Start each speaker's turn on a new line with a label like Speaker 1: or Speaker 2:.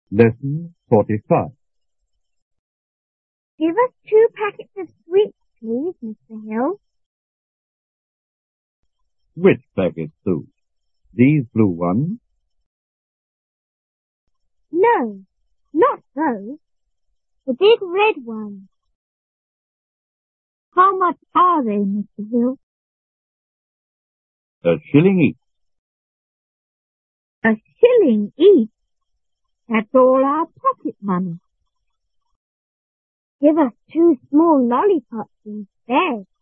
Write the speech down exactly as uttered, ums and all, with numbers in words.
Speaker 1: Lesson forty-five.
Speaker 2: Give us two packets of sweets, please, Mister Hill.
Speaker 1: Which packets, Sue? These blue ones?
Speaker 2: No, not those. The big red ones. How much are they, Mister Hill?
Speaker 1: A shilling each.
Speaker 2: A shilling each? That's all our pocket money. Give us two small lollipops instead.